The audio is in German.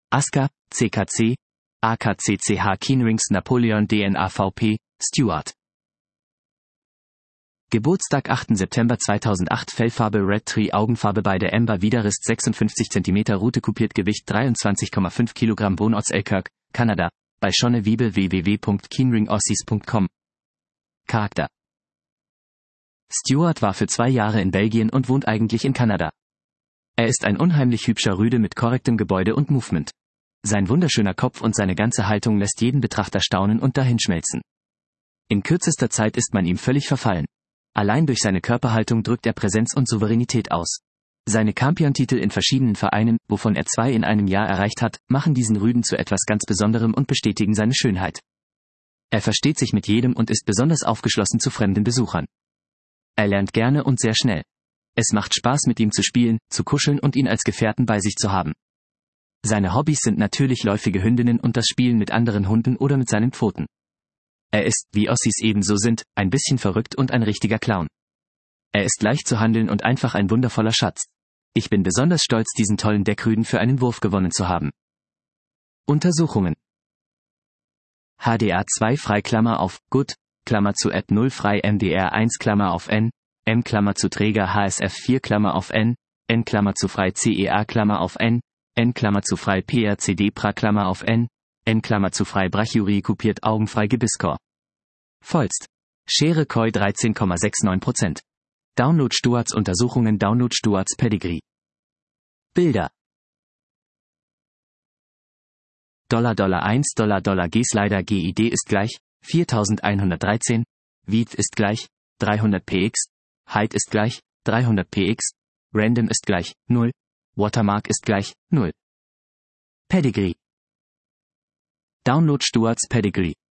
Aska, CKC, AKCCH Keenrings Napoleon DNAVP, Stewart. Geburtstag 8. September 2008 Fellfarbe Red Tree Augenfarbe beide Amber Widerrist 56 cm Rute kupiert Gewicht 23,5 kg Wohnort Selkirk, Kanada, bei Shonne Wiebe www.keenringaussies.com. Charakter. Stewart war für 2 Jahre in Belgien und wohnt eigentlich in Kanada. Er ist ein unheimlich hübscher Rüde mit korrektem Gebäude und Movement. Sein wunderschöner Kopf und seine ganze Haltung lässt jeden Betrachter staunen und dahinschmelzen. In kürzester Zeit ist man ihm völlig verfallen. Allein durch seine Körperhaltung drückt er Präsenz und Souveränität aus. Seine Champion-Titel in verschiedenen Vereinen, wovon er 2 in einem Jahr erreicht hat, machen diesen Rüden zu etwas ganz Besonderem und bestätigen seine Schönheit. Er versteht sich mit jedem und ist besonders aufgeschlossen zu fremden Besuchern. Er lernt gerne und sehr schnell. Es macht Spaß mit ihm zu spielen, zu kuscheln und ihn als Gefährten bei sich zu haben. Seine Hobbys sind natürlich läufige Hündinnen und das Spielen mit anderen Hunden oder mit seinen Pfoten. Er ist, wie Aussies ebenso sind, ein bisschen verrückt und ein richtiger Clown. Er ist leicht zu handeln und einfach ein wundervoller Schatz. Ich bin besonders stolz, diesen tollen Deckrüden für einen Wurf gewonnen zu haben. Untersuchungen. HDA 2 frei Klammer auf, gut, Klammer zu App 0 frei MDR 1 Klammer auf N, M Klammer zu Träger HSF 4 Klammer auf N Klammer zu frei CEA Klammer auf N Klammer zu frei PRCD Pra Klammer auf N Klammer zu frei Brachiurie kopiert augenfrei Gebisscore. Vollst. Schere Koi 13,69%. Download Stewarts Untersuchungen Download Stewarts Pedigree. Bilder. $1 G Slider GID ist gleich 4113, Width ist gleich 300 px, Height ist gleich 300 px, Random ist gleich 0, Watermark ist gleich 0. Pedigree. Download Stewarts Pedigree.